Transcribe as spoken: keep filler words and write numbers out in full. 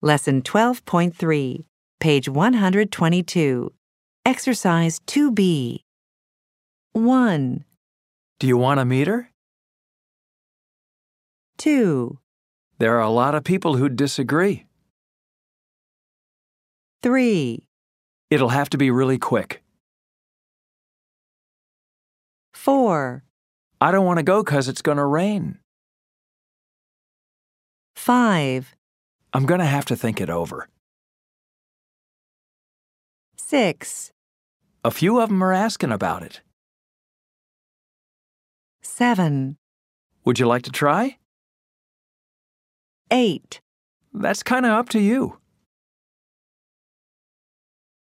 Lesson twelve point three, page one hundred twenty-two. Exercise two B. one, Do you want a meter? two, There are a lot of people who disagree. three, It'll have to be really quick. four, I don't want to go 'cause it's going to rain. five, I'm going to have to think it over. six, A few of them are asking about it. seven, Would you like to try? eight. That's kind of up to you.